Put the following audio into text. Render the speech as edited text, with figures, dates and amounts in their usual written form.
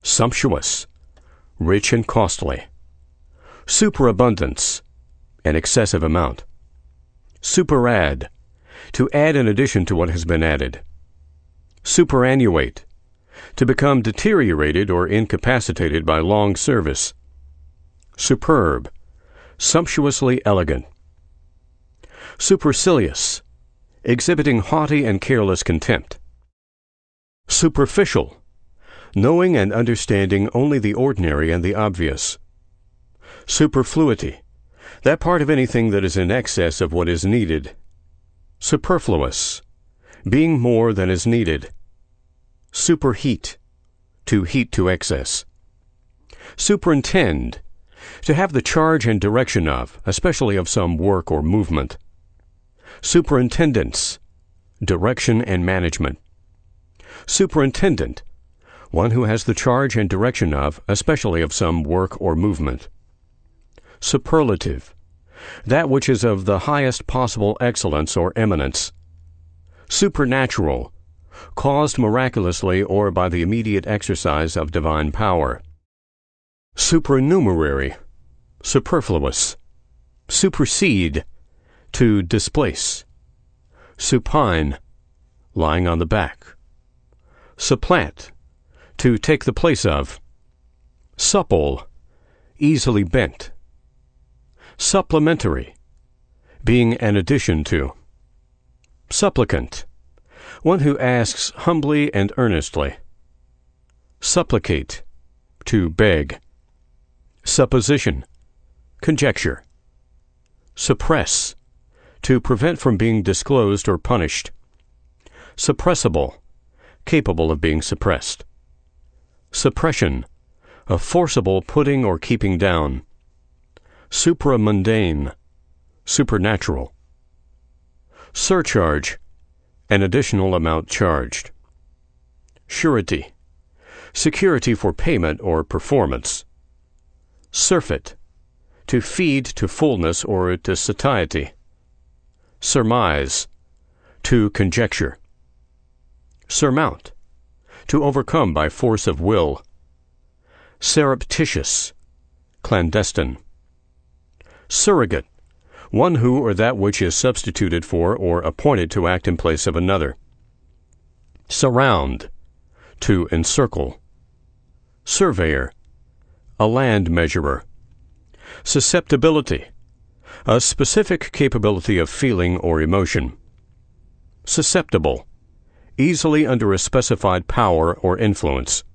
sumptuous, rich and costly. Superabundance, an excessive amount. Superadd, to add in addition to what has been added. Superannuate, to become deteriorated or incapacitated by long service. Superb, sumptuously elegant. Supercilious, exhibiting haughty and careless contempt. Superficial, knowing and understanding only the ordinary and the obvious. Superfluity, that part of anything that is in excess of what is needed. Superfluous, being more than is needed. Superheat, to heat to excess. Superintend, to have the charge and direction of, especially of some work or movement. Superintendence, direction and management. Superintendent, one who has the charge and direction of, especially of some work or movement. Superlative, that which is of the highest possible excellence or eminence. Supernatural, caused miraculously or by the immediate exercise of divine power. Supernumerary, superfluous. Supersede, to displace. Supine, lying on the back. Supplant, to take the place of. Supple, easily bent. Supplementary, being an addition to. Supplicant, one who asks humbly and earnestly. Supplicate, to beg. Supposition, conjecture. Suppress, to prevent from being disclosed or punished. Suppressible, capable of being suppressed. Suppression, a forcible putting or keeping down. Supramundane, supernatural. Surcharge, an additional amount charged. Surety, security for payment or performance. Surfeit, to feed to fullness or to satiety. Surmise, to conjecture. Surmount, to overcome by force of will. Surreptitious, clandestine. Surrogate, one who or that which is substituted for or appointed to act in place of another. Surround, to encircle. Surveyor, a land measurer. Susceptibility, a specific capability of feeling or emotion. Susceptible, easily under a specified power or influence.